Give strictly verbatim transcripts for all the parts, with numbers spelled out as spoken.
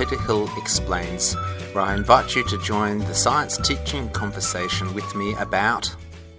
Peter Hill Explains, where I invite you to join the science teaching conversation with me about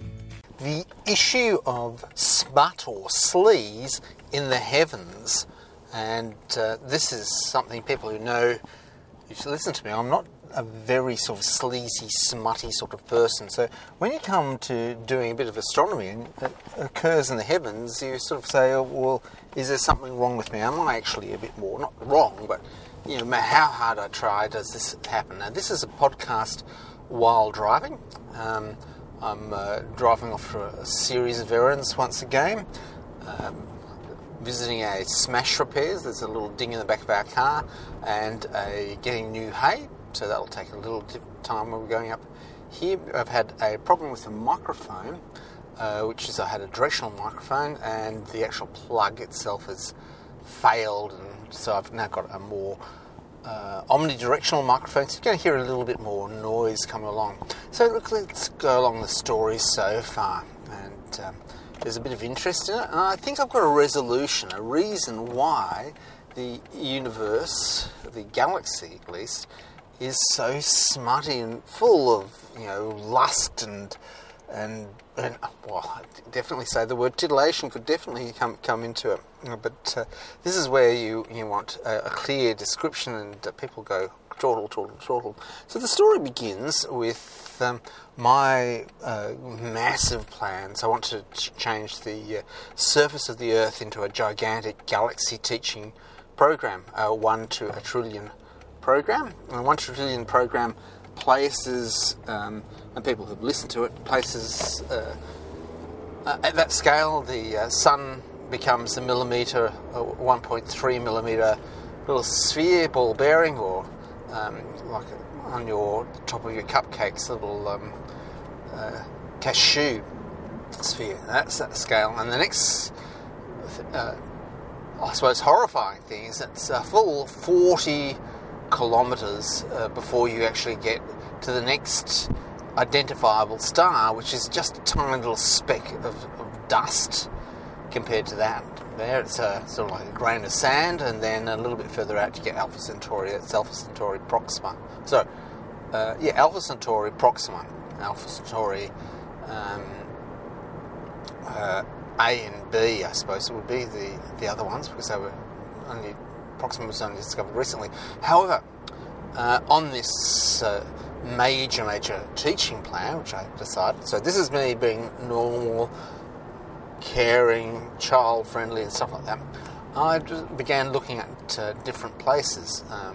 the issue of smut or sleaze in the heavens. And uh, this is something people who know, if you listen to me, I'm not a very sort of sleazy, smutty sort of person. So when you come to doing a bit of astronomy and it occurs in the heavens, you sort of say, oh, well, is there something wrong with me? Am I actually a bit more, not wrong, but you know, no matter how hard I try, does this happen? Now, this is a podcast while driving. Um, I'm uh, driving off for a series of errands once again, um, visiting a smash repairs. There's a little ding in the back of our car, and a getting new hay. So that'll take a little time when we're going up here. I've had a problem with the microphone, uh, which is I had a directional microphone, and the actual plug itself has failed, and so I've now got a more uh, omnidirectional microphone. So you're going to hear a little bit more noise coming along. So look, let's go along the story so far, and um, there's a bit of interest in it, and I think I've got a resolution, a reason why the universe, the galaxy at least, is so smutty and full of, you know, lust and, and, and well, I'd definitely say the word titillation could definitely come come into it. But uh, this is where you, you want a, a clear description, and uh, people go, chortle, chortle, chortle. So the story begins with um, my uh, massive plans. I want to ch- change the uh, surface of the Earth into a gigantic galaxy teaching program, a one to a trillion program. And one trillion program places, um, and people who've listened to it, places uh, uh, at that scale, the uh, sun becomes a millimetre, uh, one point three millimetre little sphere, ball bearing, or um, like on your top of your cupcakes, little um, uh, cashew sphere. That's that scale. And the next, uh, I suppose, horrifying thing is it's a full forty kilometres uh, before you actually get to the next identifiable star, which is just a tiny little speck of, of dust compared to that. There it's a, sort of like a grain of sand, and then a little bit further out you get Alpha Centauri. It's Alpha Centauri Proxima. So, uh, yeah, Alpha Centauri Proxima. Alpha Centauri um, uh, A and B, I suppose it would be the, the other ones, because they were only Proxima was only discovered recently. However, uh, on this uh, major, major teaching plan, which I decided, so this is me being normal, caring, child-friendly and stuff like that, I began looking at uh, different places um,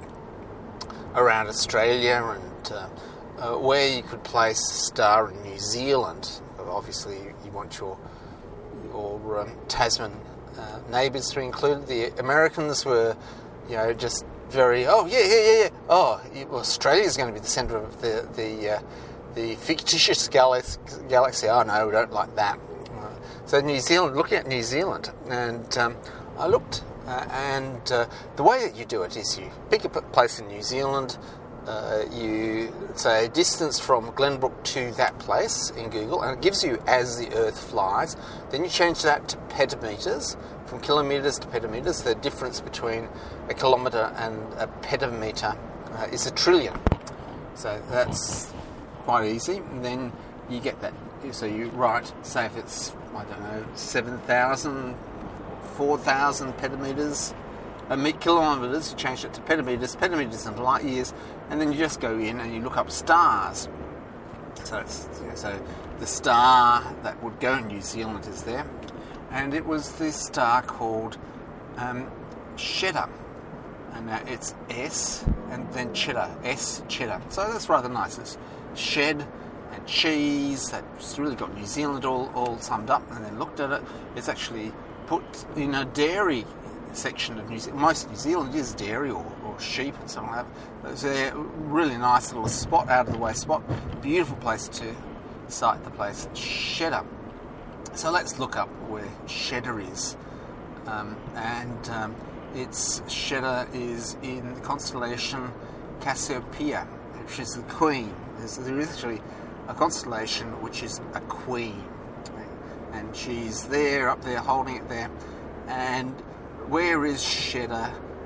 around Australia, and uh, uh, where you could place a star in New Zealand. Obviously, you, you want your, your um, Tasman Uh, neighbours to include. The Americans were, you know, just very, oh yeah, yeah, yeah, yeah. Oh, well, Australia is going to be the centre of the the uh, the fictitious galaxy. Galaxy. Oh no, we don't like that. Uh, so New Zealand, looking at New Zealand, and um, I looked, uh, and uh, the way that you do it is you pick a place in New Zealand. Uh, you say distance from Glenbrook to that place in Google, and it gives you as the Earth flies. Then you change that to petametres, from kilometres to petametres. The difference between a kilometre and a petametre uh, is a trillion. So that's quite easy. And then you get that. So you write, say if it's, I don't know, seven thousand, four thousand petametres, Uh, kilometres, you change it to petametres, petametres into light years, and then you just go in and you look up stars. So, it's, so the star that would go in New Zealand is there, and it was this star called um, Cheddar, and uh, it's S and then Cheddar, S Cheddar. So that's rather nice. It's shed and cheese. That's really got New Zealand all, all summed up. And then looked at it. It's actually put in a dairy section of New Zealand. Most New Zealand is dairy or, or sheep and something like that. It's a really nice little spot, out of the way spot. Beautiful place to site the place, Cheddar. So let's look up where Cheddar is. Um, and um, its Cheddar is in the constellation Cassiopeia, which is the Queen. There's, there is actually a constellation which is a Queen. And she's there, up there, holding it there. And where is Cheddar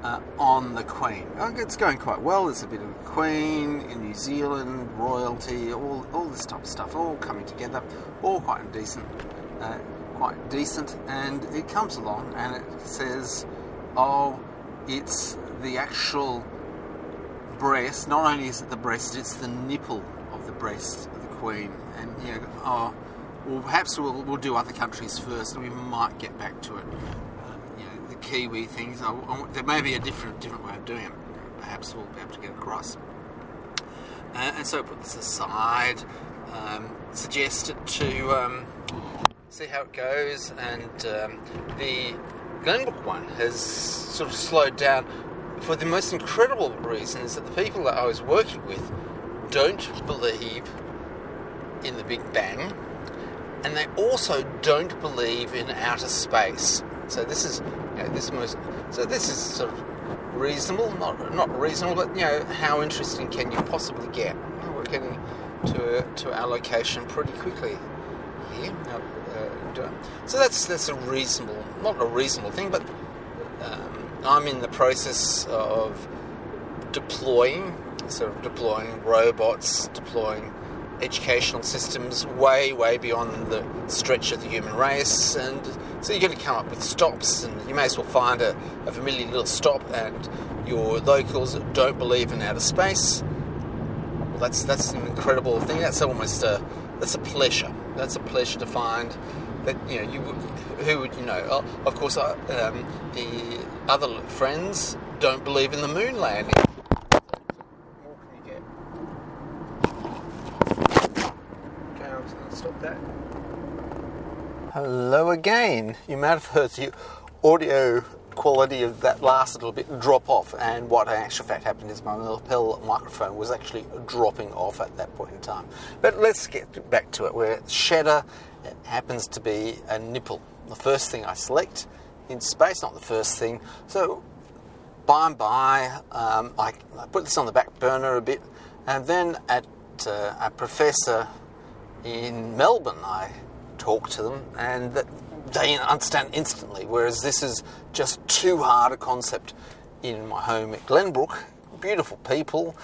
uh, on the Queen. It's going quite well. There's a bit of a Queen in New Zealand, royalty, all all this type of stuff, all coming together, all quite decent, uh, quite decent. And it comes along and it says, oh, it's the actual breast. Not only is it the breast, it's the nipple of the breast of the Queen. And you know, oh, well, perhaps we'll we'll do other countries first, and we might get back to it. Uh, you know, the Kiwi things. I, I, there may be a different different way of doing it. Perhaps we'll be able to get across. Uh, and so I put this aside. Um, suggested to um, see how it goes, and um, the Glenbrook one has sort of slowed down for the most incredible reason is that the people that I was working with don't believe in the Big Bang, and they also don't believe in outer space. So this is, you know, this most, so this is sort of reasonable, not not reasonable, but you know, how interesting can you possibly get? Well, we're getting to to our location pretty quickly here. Uh, so that's that's a reasonable, not a reasonable thing, but um, I'm in the process of deploying, sort of deploying robots, deploying educational systems way, way beyond the stretch of the human race, and so you're going to come up with stops, and you may as well find a, a familiar little stop, and your locals don't believe in outer space. Well, that's that's an incredible thing. That's almost a that's a pleasure. That's a pleasure to find that, you know, you who would, you know, of course, uh, um, the other friends don't believe in the moon landing. What more can you get? Okay, I'm just going to stop that. Hello again. You might have heard the audio quality of that last little bit drop off, and what in actual fact happened is my lapel microphone was actually dropping off at that point in time. But let's get back to it, where Cheddar happens to be a nipple. The first thing I select in space, not the first thing. So by and by, um, I, I put this on the back burner a bit, and then at uh, a professor in Melbourne, I talked to them, and that they understand instantly, whereas this is just too hard a concept in my home at Glenbrook. Beautiful people,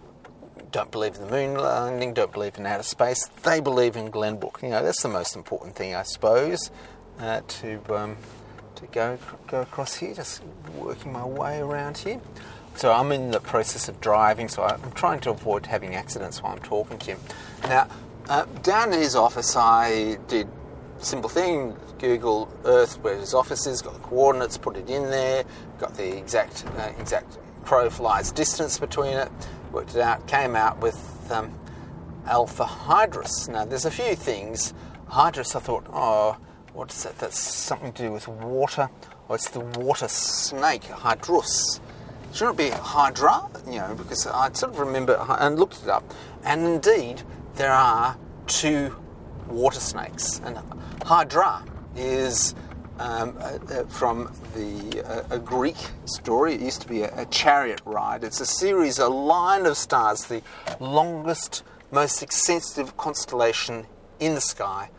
don't believe in the moon landing, don't believe in outer space. They believe in Glenbrook. You know, that's the most important thing, I suppose, uh, to um, to go go across here. Just working my way around here. So I'm in the process of driving, so I'm trying to avoid having accidents while I'm talking to him. Now, uh, down in his office, I did simple thing, Google Earth where his office is, got the coordinates, put it in there, got the exact uh, exact crow flies distance between it, worked it out, came out with um, Alpha Hydrus. Now there's a few things. Hydrus, I thought, oh, what's that? That's something to do with water. Oh, it's the water snake, Hydrus. Shouldn't it be Hydra? You know, because I sort of remember and looked it up, and indeed there are two water snakes, and Hydra is um, uh, from the uh, a Greek story. It used to be a, a chariot ride. It's a series, a line of stars, the longest, most extensive constellation in the sky,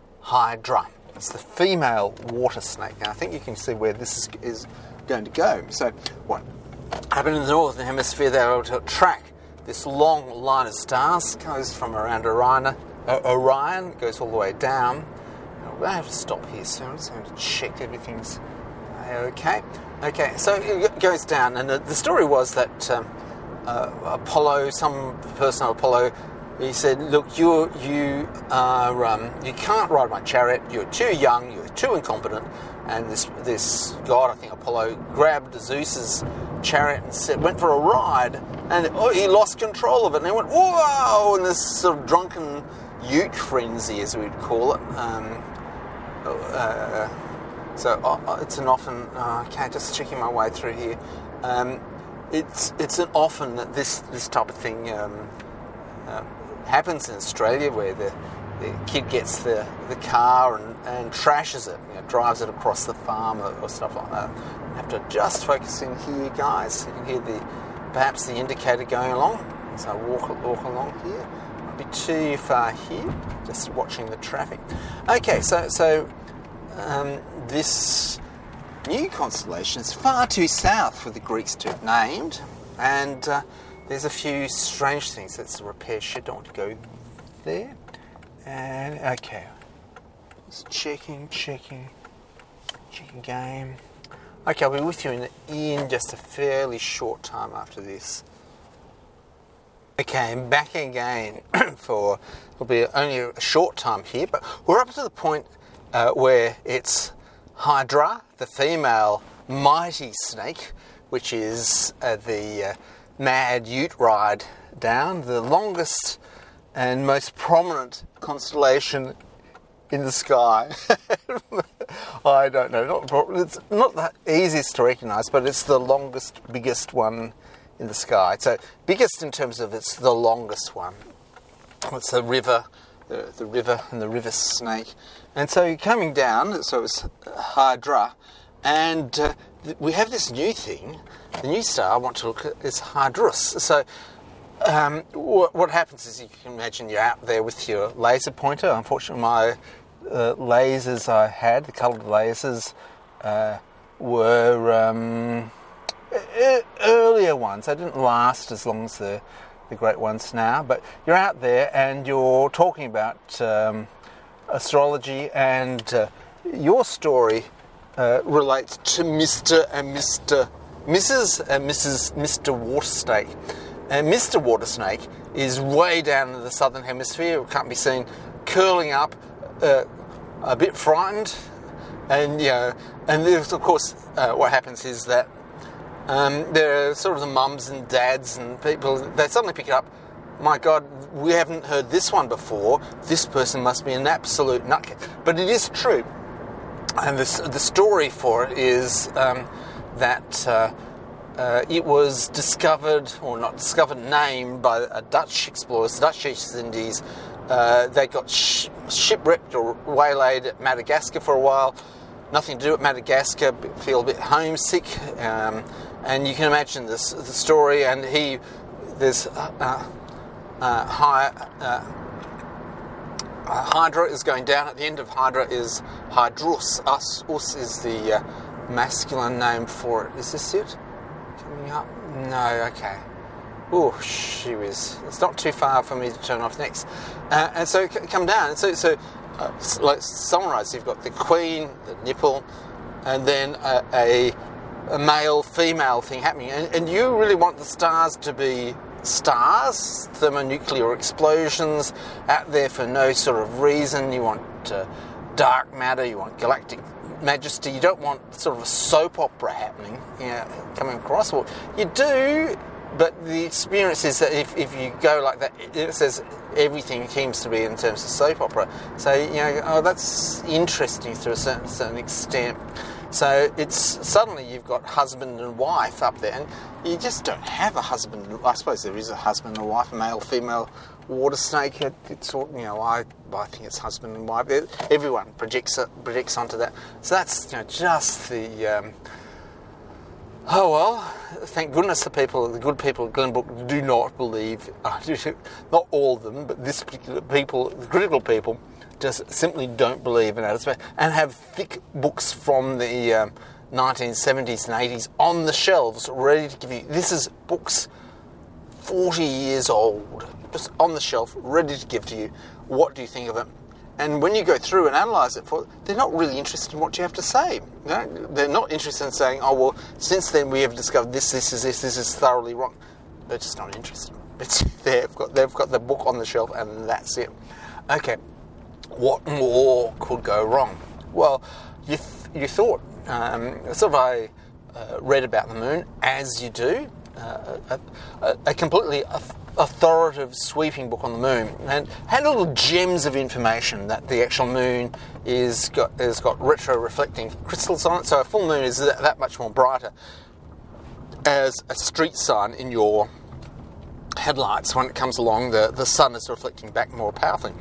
Hydra. It's the female water snake. Now I think you can see where this is, is going to go. So what happened in the northern hemisphere, they were able to track this long line of stars, goes from around Orion, uh, Orion goes all the way down. I have to stop here soon. I'm just going to check everything's okay. Okay, so it goes down, and the, the story was that um, uh, Apollo, some person of Apollo, he said, "Look, you you are um, you can't ride my chariot. You're too young. You're too incompetent." And this this god, I think Apollo, grabbed Zeus's chariot and said, went for a ride, and oh, he lost control of it, and he went whoa, in this sort of drunken ute frenzy, as we'd call it. Um, Uh, so uh, it's an often. Uh, okay, just checking my way through here. Um, it's it's an often that this this type of thing um, uh, happens in Australia, where the, the kid gets the, the car and, and trashes it, you know, drives it across the farm or, or stuff like that. You have to just focus in here, guys. You can hear the perhaps the indicator going along. So I walk walk along here. Be too far here, just watching the traffic. Okay, so so um, this new constellation. It's far too south for the Greeks to have named, and uh, there's a few strange things. That's a repair shed. Don't want to go there. And okay, just checking, checking, checking game. Okay, I'll be with you in, in just a fairly short time after this. Okay, I'm back again for, it'll be only a short time here, but we're up to the point uh, where it's Hydra, the female mighty snake, which is uh, the uh, mad ute ride down, the longest and most prominent constellation in the sky. I don't know, not, it's not the easiest to recognise, but it's the longest, biggest one in the sky. So biggest in terms of it's the longest one. It's the river, the, the river and the river snake. And so you're coming down, so it's Hydra, and uh, we have this new thing. The new star I want to look at is Hydrus. So um, what, what happens is you can imagine you're out there with your laser pointer. Unfortunately, my uh, lasers I had, the coloured lasers, uh, were um, e- earlier ones. They didn't last as long as the, the great ones now. But you're out there and you're talking about um, astrology, and uh, your story uh, relates to Mister and Mister Missus and Missus Mister Watersnake. And Mister Watersnake is way down in the southern hemisphere. It can't be seen, curling up, uh, a bit frightened, and you know, and there's, of course, uh, what happens is that um, there are sort of the mums and dads and people. They suddenly pick it up. My God, we haven't heard this one before. This person must be an absolute nutcase. But it is true, and this, the story for it is um, that. Uh, Uh, it was discovered, or not discovered, named by a Dutch explorers, the Dutch East Indies. Uh, they got sh- shipwrecked or waylaid at Madagascar for a while. Nothing to do at Madagascar, feel a bit homesick. Um, and you can imagine this, the story, and he, there's uh, uh, high, uh, Hydra is going down. At the end of Hydra is Hydrus. Us, us is the uh, masculine name for it. Is this it? Up? No, okay. Oh, she was. It's not too far for me to turn off next. Uh, and so c- come down. And so, so uh, let's summarise. You've got the queen, the nipple, and then a, a, a male-female thing happening. And, and you really want the stars to be stars, thermonuclear explosions out there for no sort of reason. You want uh, dark matter. You want galactic majesty. You don't want sort of a soap opera happening, you know, coming across. Well, you do, but the experience is that if, if you go like that, it says everything seems to be in terms of soap opera. So, you know, oh, that's interesting to a certain, certain extent. So it's suddenly you've got husband and wife up there, and you just don't have a husband. I suppose there is a husband and wife, male, female water snake. It, it's, you know, I I think it's husband and wife. Everyone projects projects onto that. So that's, you know, just the. Um, oh well, thank goodness the people, the good people at Glenbrook do not believe. Uh, not all of them, but this particular people, the critical people, just simply don't believe in outer space, and have thick books from the um, nineteen seventies and eighties on the shelves ready to give you. This is books forty years old, just on the shelf, ready to give to you. What do you think of it? And when you go through and analyse it, for they're not really interested in what you have to say. You know? They're not interested in saying, oh, well, since then we have discovered this, this is this, this is thoroughly wrong. They're just not interested. It's, they've got they've got the book on the shelf, and that's it. Okay. What more could go wrong? Well, you th- you thought, um, sort of I uh, read about the moon, as you do, uh, a, a, a completely authoritative, sweeping book on the moon, and had little gems of information that the actual moon is got has got retro-reflecting crystals on it, so a full moon is that, that much more brighter as a street sign in your headlights. When it comes along, the, the sun is reflecting back more powerfully.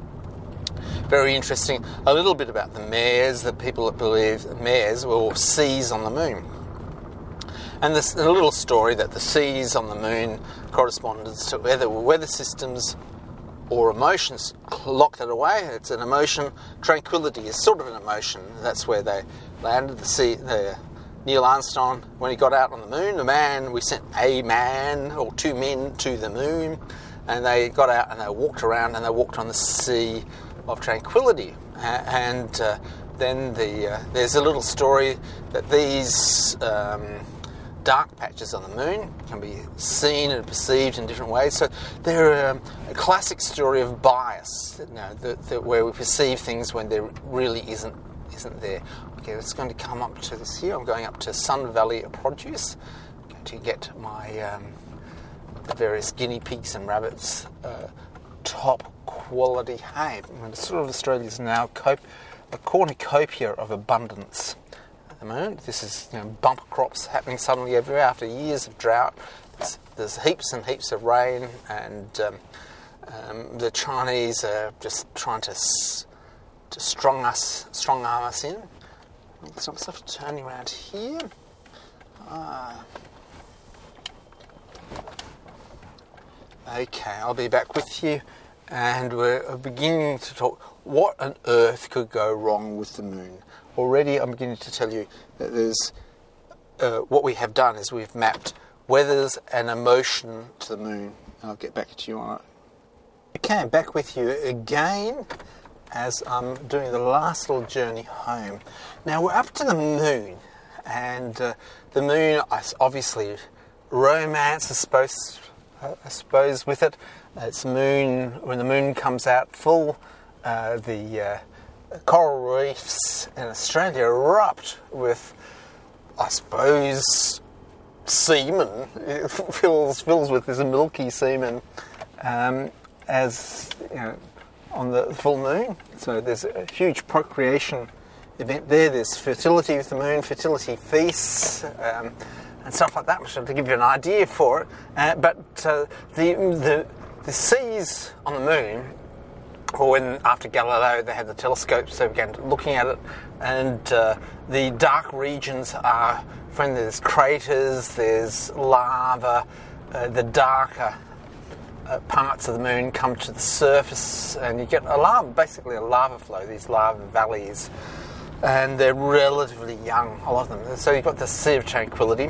Very interesting. A little bit about the mares, the people that believe mares or seas on the moon. And this, a little story that the seas on the moon corresponded to whether weather systems or emotions lock that away. It's an emotion. Tranquility is sort of an emotion. That's where they landed. The, sea, the Neil Armstrong, when he got out on the moon, the man, we sent a man or two men to the moon, and they got out and they walked around and they walked on the Sea of Tranquility. And uh, then the uh, there's a little story that these um, dark patches on the moon can be seen and perceived in different ways. So they're um, a classic story of bias, you know, the, the, where we perceive things when there really isn't isn't there. Okay, it's going to come up to this here. I'm going up to Sun Valley Produce to get my um, the various guinea pigs and rabbits uh, top quality hay. And sort of Australia's now cop- a cornucopia of abundance at the moment. This is, you know, bumper crops happening suddenly everywhere after years of drought. There's, there's heaps and heaps of rain, and um, um, the Chinese are just trying to s- to strong us, strong arm us in. Some stuff turning around here. Ah. Okay, I'll be back with you, and we're beginning to talk what on earth could go wrong with the moon. Already I'm beginning to tell you that there's uh, what we have done is we've mapped weathers and emotion to the moon. I'll get back to you on it. Okay, I'm back with you again as I'm doing the last little journey home. Now we're up to the moon, and uh, the moon, obviously, romance is supposed, uh, I suppose, with it. It's moon, when the moon comes out full, uh, the uh, coral reefs in Australia erupt with, I suppose, semen. It fills, fills with this milky semen, um, as, you know, on the full moon. So there's a huge procreation event there. There's fertility with the moon, fertility feasts, um, and stuff like that, which to give you an idea for it. Uh, but uh, the, the the seas on the moon, or when after Galileo they had the telescopes, they began looking at it, and uh, the dark regions are, when there's craters, there's lava, uh, the darker Uh, parts of the moon come to the surface, and you get a lava, basically a lava flow, these lava valleys, and they're relatively young, a lot of them. So you've got the Sea of Tranquility,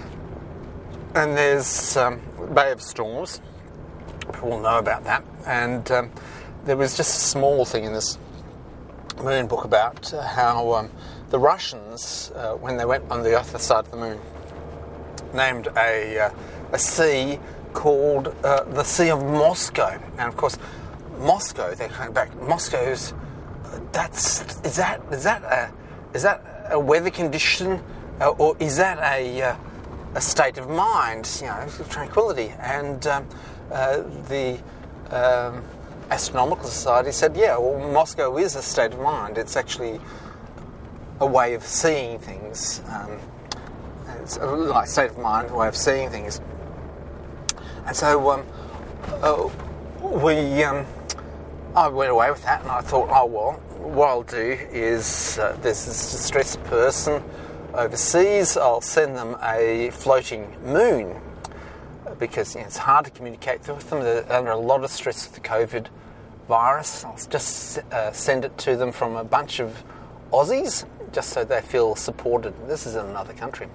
and there's um, Bay of Storms. People will know about that. And um, there was just a small thing in this moon book about uh, how um, the Russians, uh, when they went on the other side of the moon, named a uh, a sea called uh, the Sea of Moscow. And of course, Moscow, they're coming back. Moscow's uh, that's is that is that a is that a weather condition, uh, or is that a uh, a state of mind? You know, tranquility. And um, uh, the um, Astronomical Society said, yeah, well, Moscow is a state of mind. It's actually a way of seeing things. Um, it's a, like state of mind, a way of seeing things. And so um, uh, we, um, I went away with that, and I thought, oh well, what I'll do is uh, there's this distressed person overseas. I'll send them a floating moon, because, you know, it's hard to communicate with them. They're under a lot of stress with the COVID virus. I'll just uh, send it to them from a bunch of Aussies, just so they feel supported. This is in another country.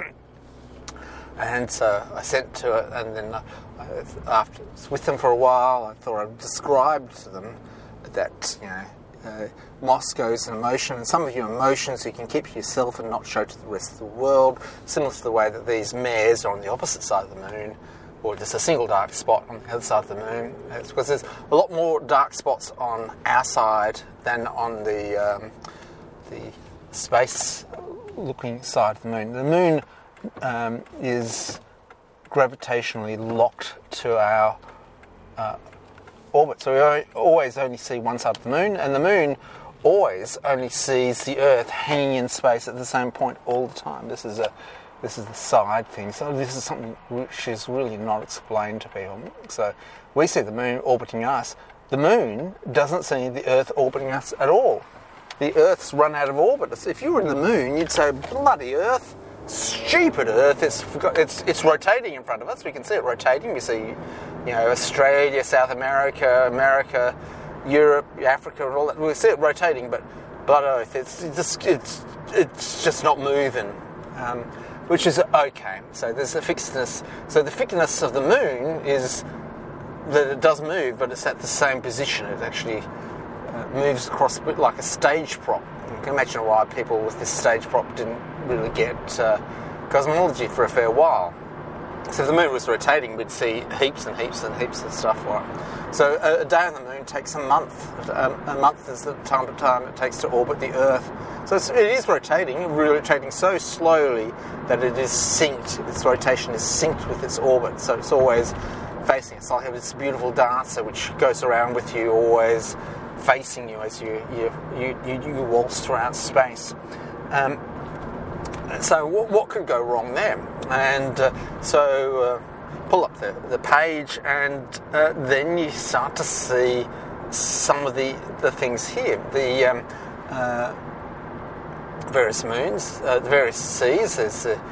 And so I sent to it, and then uh, after I was with them for a while, I thought I'd describe to them that, you know, uh, Moscow's an emotion, and some of your emotions you can keep to yourself and not show to the rest of the world, similar to the way that these mares are on the opposite side of the moon, or just a single dark spot on the other side of the moon. It's because there's a lot more dark spots on our side than on the um, the space-looking side of the moon. The moon um, is gravitationally locked to our uh, orbit, so we always only see one side of the moon, and the moon always only sees the Earth hanging in space at the same point all the time. This is a this is the side thing. So this is something which is really not explained to people. So we see the moon orbiting us. The moon doesn't see the Earth orbiting us at all. The Earth's run out of orbit. So if you were in the moon, you'd say, bloody Earth, stupid Earth, it's it's it's rotating in front of us. We can see it rotating. We see, you know, Australia, South America, America, Europe, Africa, and all that. We see it rotating, but blood oath, it's just it's it's just not moving, um, which is okay. So there's a fixedness. So the fixedness of the moon is that it does move, but it's at the same position. It actually uh, moves across a bit like a stage prop. You can imagine why people with this stage prop didn't really get uh, cosmology for a fair while. So if the moon was rotating, we'd see heaps and heaps and heaps of stuff. Right? So a, a day on the moon takes a month. Um, a month is the time to time it takes to orbit the Earth. So it's, it is rotating, rotating so slowly that it is synced. Its rotation is synced with its orbit. So it's always facing. It's like this beautiful dancer which goes around with you, always facing you as you you you, you, you waltz throughout space. Um, so what, what could go wrong there? And uh, so uh, pull up the, the page, and uh, then you start to see some of the, the things here. The um, uh, various moons, uh, the various seas. There's the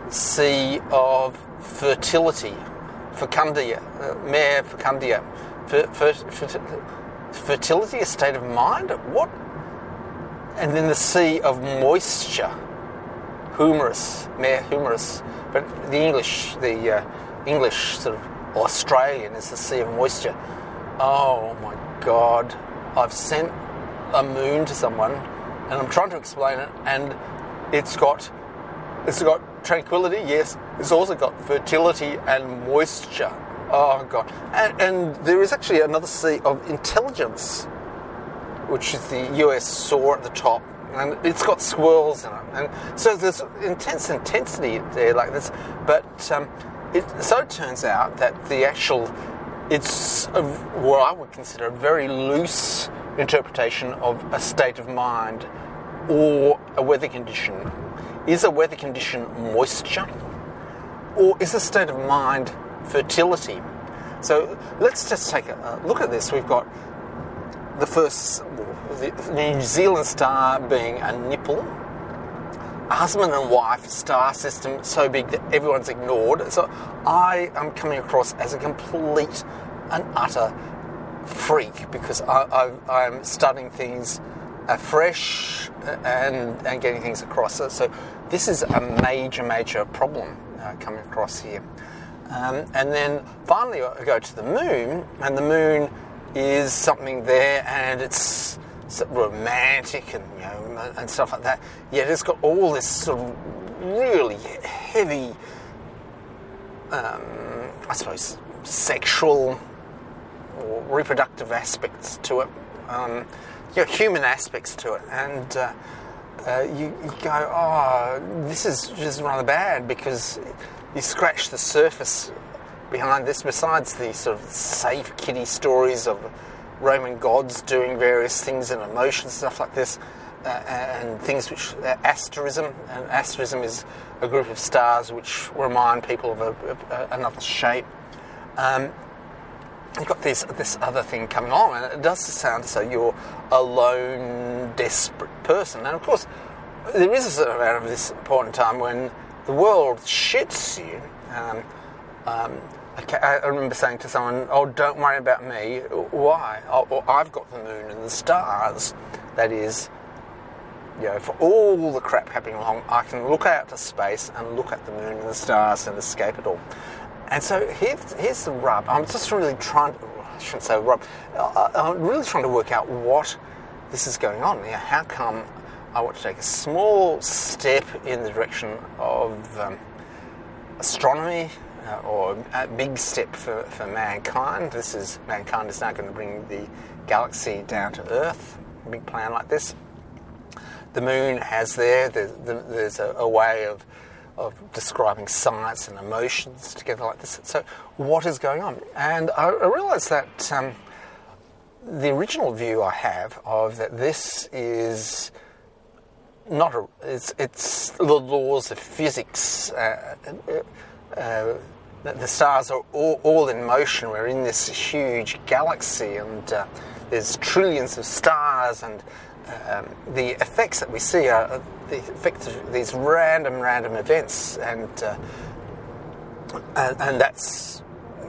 sea of fertility, fecundia, uh, mare fecundia. Fer, fer, fer, fertility, a state of mind? What? And then the sea of moisture, humerus, mare humerus. But the English, the uh, English sort of Australian is the sea of moisture. Oh my God! I've sent a moon to someone, and I'm trying to explain it, and it's got it's got tranquility. Yes, it's also got fertility and moisture. Oh God! And, and there is actually another sea of intelligence, which is the U S S O A R at the top. And it's got swirls in it, and so there's intense intensity there, like this. But um, it so it turns out that the actual, it's a, what I would consider a very loose interpretation of a state of mind or a weather condition. Is a weather condition moisture, or is a state of mind fertility? So let's just take a look at this. We've got the first, the New Zealand star being a nipple, husband and wife star system so big that everyone's ignored. So I am coming across as a complete and utter freak because I, I, I'm studying things afresh and, and getting things across. So, so this is a major, major problem uh, coming across here. Um, and then finally I go to the moon, and the moon is something there, and it's romantic and you know and stuff like that. Yet it's got all this sort of really heavy, um, I suppose, sexual or reproductive aspects to it, um, you know, human aspects to it, and uh, uh, you, you go, oh, this is just rather bad because you scratch the surface behind this, besides the sort of safe kiddie stories of Roman gods doing various things and emotions, stuff like this, uh, and things which, uh, asterism, and asterism is a group of stars which remind people of a, a, another shape. Um, you've got this this other thing coming on, and it does sound as though you're a lone, desperate person. And of course, there is a sort of out of this point in time when the world shits you. Um, um, I remember saying to someone, oh, don't worry about me. Why? Oh, I've got the moon and the stars. That is, you know, for all the crap happening along, I can look out to space and look at the moon and the stars and escape it all. And so here's, here's the rub. I'm just really trying to, I shouldn't say rub, I'm really trying to work out what this is going on. You know, how come I want to take a small step in the direction of um, astronomy, Uh, or a big step for, for mankind. This is, mankind is now going to bring the galaxy down to Earth, a big plan like this. The moon has there, the, the, there's a, a way of, of describing science and emotions together like this. So what is going on? And I, I realise that um, the original view I have of that this is not a, it's, it's the laws of physics. Uh, uh, the stars are all, all in motion. We're in this huge galaxy, and uh, there's trillions of stars, and um, the effects that we see are the effects of these random, random events, and uh, and, and that's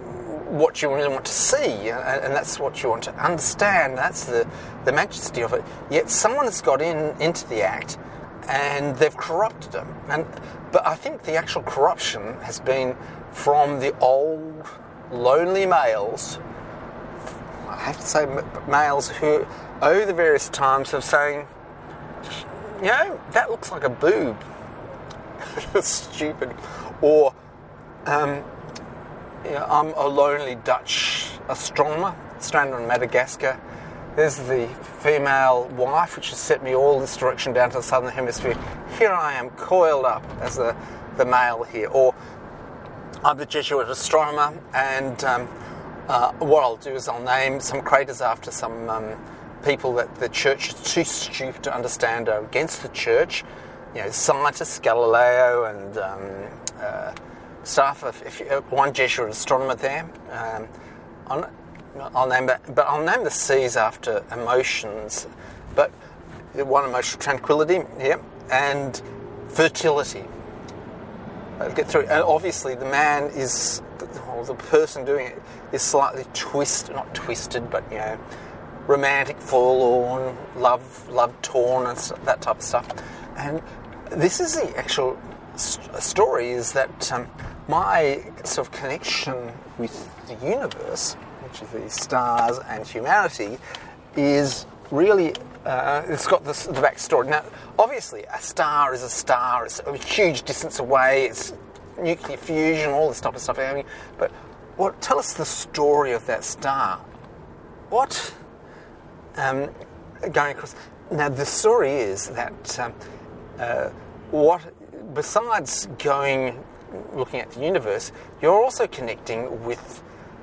what you really want to see, and, and that's what you want to understand. That's the, the majesty of it. Yet someone has got in into the act, and they've corrupted them. And but I think the actual corruption has been from the old, lonely males. I have to say males who, over the various times, have saying, you know, that looks like a boob. Stupid. Or, um, you know, I'm a lonely Dutch astronomer, stranded on Madagascar. There's the female wife, which has set me all this direction down to the southern hemisphere. Here I am, coiled up as the, the male here. Or I'm the Jesuit astronomer, and um, uh, what I'll do is I'll name some craters after some um, people that the church is too stupid to understand are against the church. You know, scientists, Galileo and um, uh, stuff. If, if you, one Jesuit astronomer there, um, I'll, I'll name that, but I'll name the seas after emotions. But one emotional tranquility, yeah, and fertility. I'll get through. And obviously, the man is, or the person doing it is slightly twisted, not twisted, but you know, romantic, forlorn, love, love torn, and that type of stuff. And this is the actual st- story, is that um, my sort of connection with the universe, which is the stars and humanity, is really, uh, it's got this, the backstory. Now, obviously, a star is a star, it's a huge distance away, it's nuclear fusion, all this type of stuff. I mean, but what? Tell us the story of that star. What? Um, going across. Now, the story is that um, uh, what, besides going, looking at the universe, you're also connecting with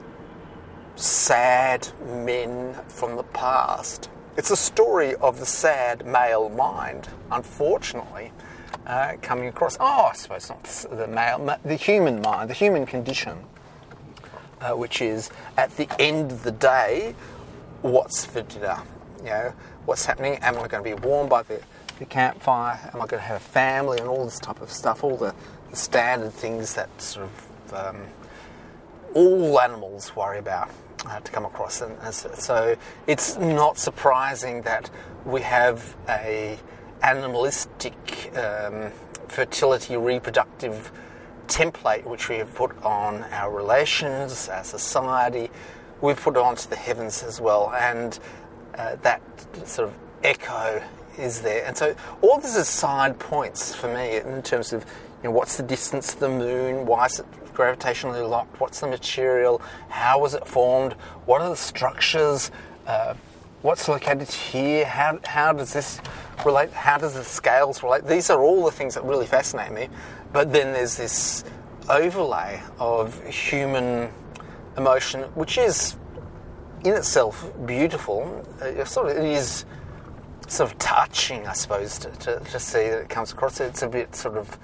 sad men from the past. It's a story of the sad male mind, unfortunately, uh, coming across. Oh, I suppose not the male, the human mind, the human condition, uh, which is at the end of the day, what's for dinner? You know, what's happening? Am I going to be warm by the, the campfire? Am I going to have a family and all this type of stuff? All the, the standard things that sort of um, all animals worry about. Uh, to come across, and, and so, so it's not surprising that we have a animalistic um, fertility reproductive template which we have put on our relations, our society. We've put it onto the heavens as well, and uh, that sort of echo is there. And so all this is side points for me in terms of, you know, what's the distance to the moon, why is it gravitationally locked, what's the material, how was it formed, what are the structures, uh, what's located here, how how does this relate, how does the scales relate. These are all the things that really fascinate me. But then there's this overlay of human emotion, which is in itself beautiful. It sort of, it is sort of touching, I suppose, to, to, to see that it comes across. It's a bit sort of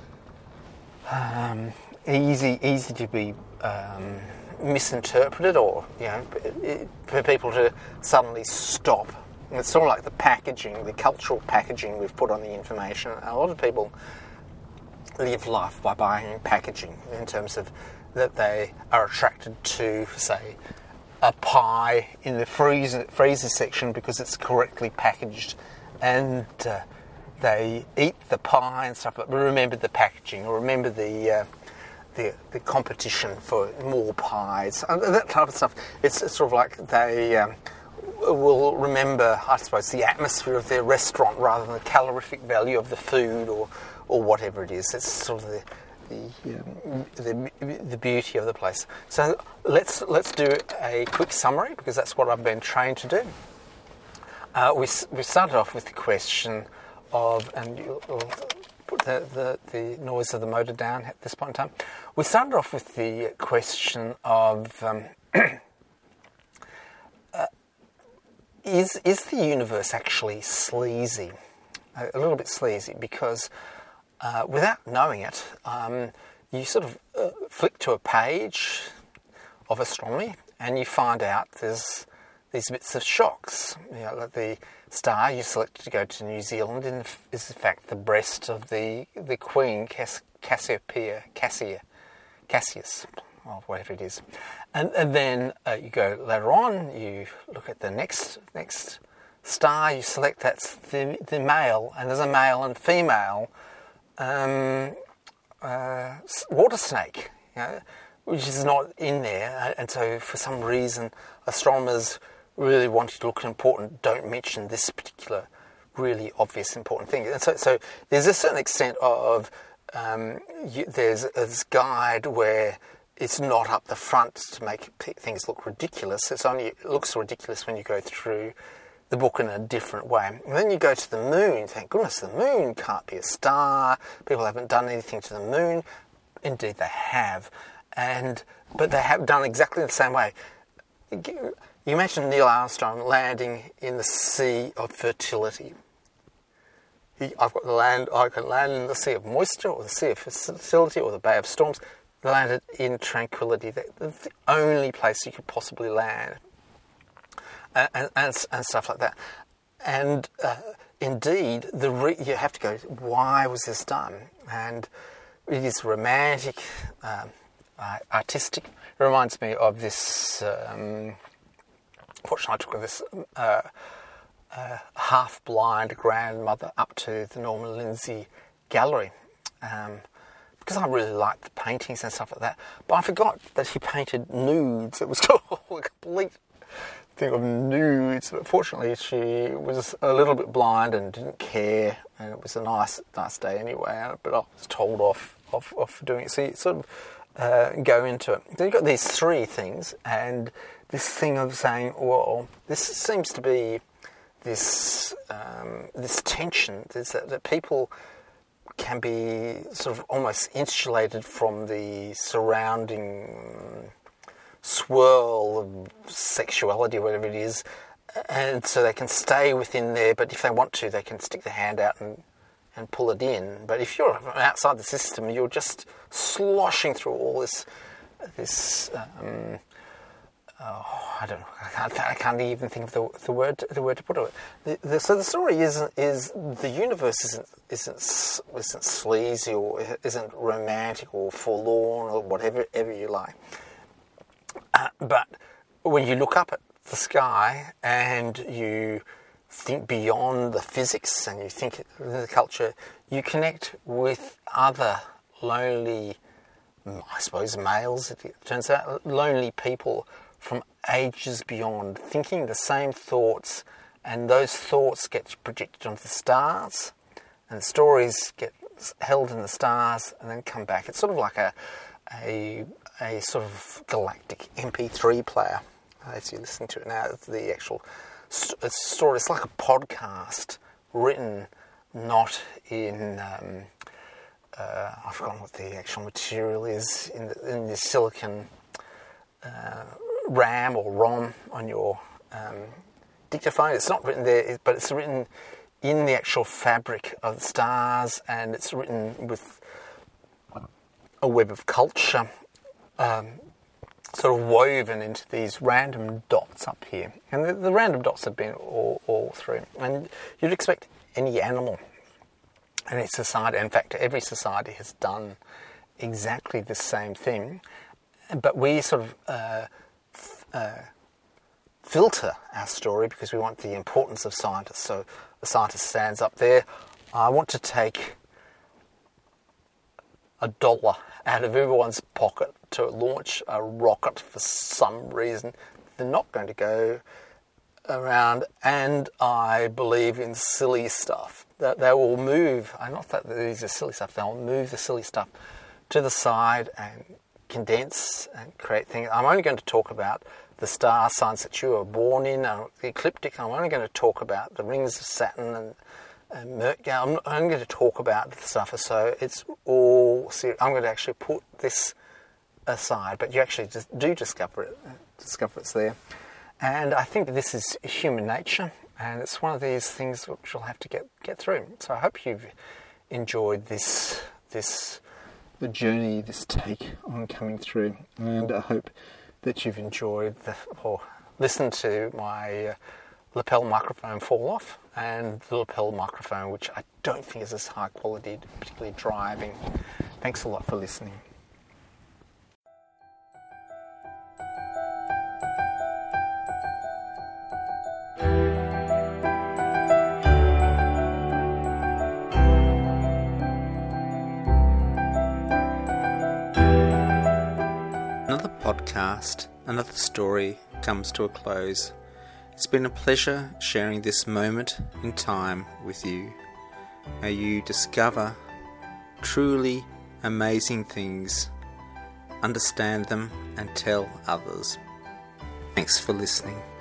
um, easy easy to be um, misinterpreted, or, you know, it, for people to suddenly stop. And it's sort of like the packaging, the cultural packaging we've put on the information. A lot of people live life by buying packaging, in terms of that they are attracted to, say, a pie in the freezer, freezer section because it's correctly packaged, and uh, they eat the pie and stuff, but remember the packaging, or remember the uh, the, the competition for more pies, and that type of stuff. It's, it's sort of like they um, will remember, I suppose, the atmosphere of their restaurant rather than the calorific value of the food, or or whatever it is. It's sort of the The, um, the the beauty of the place. So let's let's do a quick summary, because that's what I've been trained to do. Uh, we we started off with the question of, and you'll put the, the the noise of the motor down at this point in time. We started off with the question of um, uh, is is the universe actually sleazy? A, a little bit sleazy, because Uh, without knowing it, um, you sort of uh, flick to a page of astronomy and you find out there's these bits of shocks. You know, like the star you selected to go to New Zealand is in fact the breast of the the Queen, Cass- Cassiopeia, Cassia, Cassius. or whatever it is. And, and then uh, you go later on, you look at the next next star, you select that's the, the male, and there's a male and female um, uh, water snake, you know, which is not in there. And so for some reason, astronomers really wanted to look important, don't mention this particular really obvious important thing. And so, so there's a certain extent of, um, you, there's this guide where it's not up the front to make p- things look ridiculous. It's only, it looks ridiculous when you go through the book in a different way. And then you go to the moon, thank goodness the moon can't be a star. People haven't done anything to the moon. Indeed they have. And but they have done exactly the same way. You mentioned Neil Armstrong landing in the Sea of Fertility. He, I've got the land, I can land in the Sea of Moisture or the Sea of Fertility or the Bay of Storms. Landed in tranquility. That's the only place you could possibly land. And, and, and stuff like that. And uh, indeed, the re- you have to go, why was this done? And it is romantic, um, uh, artistic. It reminds me of this, um, fortunately I took of this uh, uh, half-blind grandmother up to the Norman Lindsay Gallery. Um, because I really liked the paintings and stuff like that. But I forgot that he painted nudes. It was a complete thing of nudes. But fortunately, she was a little bit blind and didn't care. And it was a nice nice day anyway. But I was told off, off, off doing it. So you sort of uh, go into it. So you've got these three things. And this thing of saying, well, this seems to be this, um, this tension. Is that, that people can be sort of almost insulated from the surrounding swirl of sexuality, whatever it is, and so they can stay within there, but if they want to, they can stick their hand out and, and pull it in. But if you're outside the system, you're just sloshing through all this, this um, oh, I don't know, I can't, I can't even think of the, the word the word to put it. The, the, so the story is is the universe isn't isn't isn't sleazy or isn't romantic or forlorn or whatever ever you like. Uh, but when you look up at the sky and you think beyond the physics and you think in the culture, you connect with other lonely, I suppose males, it turns out, lonely people from ages beyond, thinking the same thoughts, and those thoughts get projected onto the stars, and the stories get held in the stars and then come back. It's sort of like a a, a sort of galactic M P three player. As you're listening to it now, it's the actual st- story. It's like a podcast written not in, um, uh, I've forgotten what the actual material is, in the, in the silicon uh, RAM or ROM on your um, dictaphone. It's not written there, but it's written in the actual fabric of the stars, and it's written with a web of culture um, sort of woven into these random dots up here. And the, the random dots have been all, all through. And you'd expect any animal, any society, in fact every society has done exactly the same thing, but we sort of uh, Uh, filter our story because we want the importance of scientists. So the scientist stands up there. I want to take a dollar out of everyone's pocket to launch a rocket for some reason. They're not going to go around, and I believe in silly stuff. That they will move, not that these are silly stuff, they'll move the silly stuff to the side and condense and create things. I'm only going to talk about the star signs that you were born in, uh, the ecliptic. I'm only going to talk about the rings of Saturn and, and Mercury. I'm only going to talk about the stuff. So it's all serious. I'm going to actually put this aside, but you actually just do discover it. Discover it's there. And I think this is human nature, and it's one of these things which you'll have to get, get through. So I hope you've enjoyed this this the journey, this take on coming through, and I hope that you've enjoyed the, or listened to my uh, lapel microphone fall off, and the lapel microphone, which I don't think is as high quality, particularly driving. Thanks a lot for listening. podcast, another story comes to a close. It's been a pleasure sharing this moment in time with you. May you discover truly amazing things, understand them, and tell others. Thanks for listening.